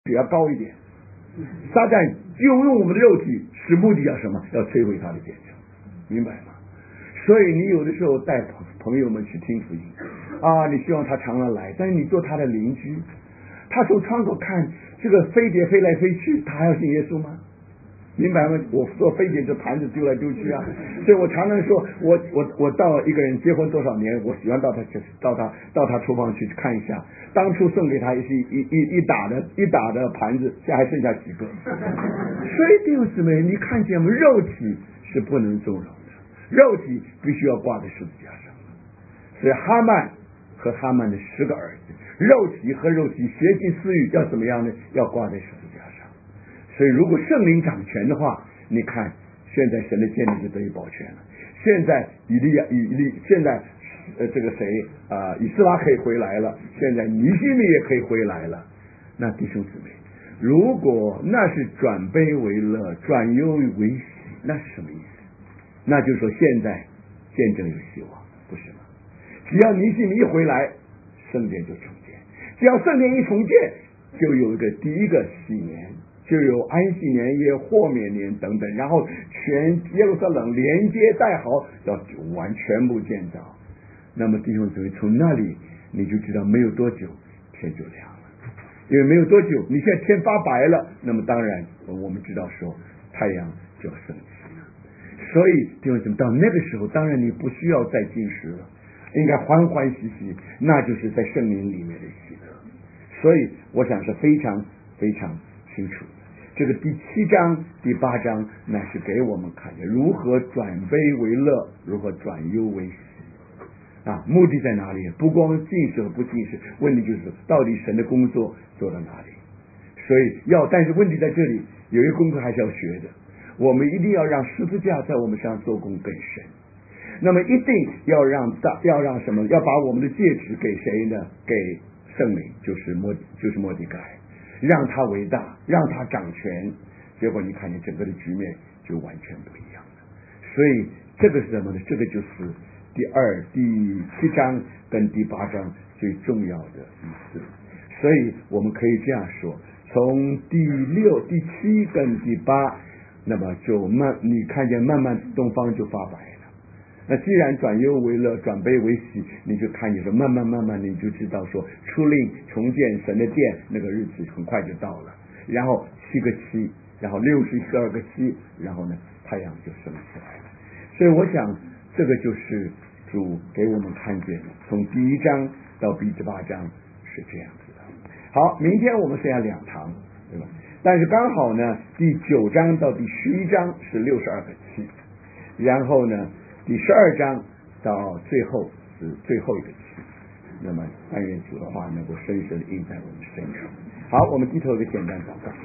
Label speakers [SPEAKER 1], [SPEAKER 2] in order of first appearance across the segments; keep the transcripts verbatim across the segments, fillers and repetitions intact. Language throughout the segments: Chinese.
[SPEAKER 1] 只要高一点。撒旦就用我们的肉体，是目的要什么？要摧毁他的见证，明白吗？所以你有的时候带朋友们去听福音啊，你希望他常常来，但是你做他的邻居，他从窗口看这个飞碟飞来飞去，他还要信耶稣吗？明白吗？我做飞碟这盘子丢来丢去啊，所以我常常说，我我我到一个人结婚多少年，我喜欢到他到他到他厨房去看一下，当初送给他一一一一打的一打的盘子，现在还剩下几个。所以弟兄姊妹，你看见吗？肉体是不能纵容的，肉体必须要挂在十字架上。所以哈曼和哈曼的十个儿子，肉体和肉体邪情私欲要怎么样呢？要挂在十字架上。所以如果圣灵掌权的话，你看现在神的建立就得以保全了。现在以利亚以利现在呃这个谁啊、呃、以斯拉可以回来了，现在尼希米也可以回来了。那弟兄姊妹，如果那是转悲为乐，转忧为喜，那是什么意思？那就是说现在见证有希望，不是吗？只要尼希米一回来，圣殿就重建。只要圣殿一重建，就有一个第一个喜年，就有安息年、耶和免年等等，然后全耶路撒冷连接带好，要完全部建造。那么弟兄姊妹，从那里你就知道没有多久天就亮了，因为没有多久，你现在天发白了，那么当然我们知道说太阳就要升起了。所以弟兄姊妹，到那个时候，当然你不需要再进食了，应该欢欢喜喜，那就是在圣灵里面的喜乐。所以我想是非常非常清楚。这个第七章第八章乃是给我们看的如何转悲为乐，如何转忧为喜啊，目的在哪里？不光进食和不进食，问题就是到底神的工作做到哪里。所以要但是问题在这里，有一个功课还是要学的，我们一定要让十字架在我们身上做工更深。那么一定要让要让什么？要把我们的戒指给谁呢？给圣灵，就是摩就是摩底改，让他为大，让他掌权。结果你看见整个的局面就完全不一样了。所以这个是什么呢？这个就是第二、第七章跟第八章最重要的意思。所以我们可以这样说，从第六、第七跟第八，那么就慢，你看见慢慢东方就发白了。那既然转忧为乐，转悲为喜，你就看见说，慢慢慢慢你就知道说，出令重建神的殿那个日子很快就到了。然后七个七，然后六十二个七，然后呢太阳就升起来了。所以我想这个就是主给我们看见的，从第一章到第十八章是这样子的。好，明天我们剩下两堂，对吧？但是刚好呢，第九章到第十一章是六十二个七，然后呢第十二章到最后是最后一个期，那么但愿主的话能够深深印在我们身上。好，我们低头一个简单祷告。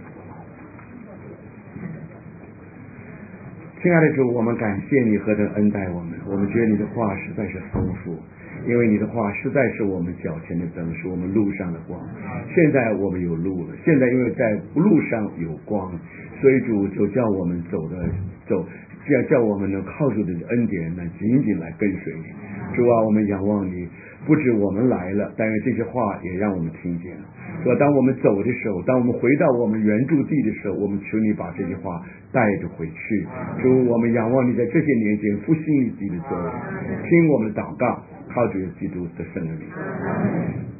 [SPEAKER 1] 亲爱的主，我们感谢你何等恩待我们，我们觉得你的话实在是丰富，因为你的话实在是我们脚前的灯，是我们路上的光。现在我们有路了，现在因为在路上有光，所以主就叫我们走的走要叫我们能靠住的恩典呢，紧紧来跟随你。主啊，我们仰望你，不止我们来了，但是这些话也让我们听见了。说当我们走的时候，当我们回到我们原住地的时候，我们求你把这些话带着回去。主，我们仰望你在这些年间复兴你自己的作为，听我们的祷告，靠着基督的圣灵。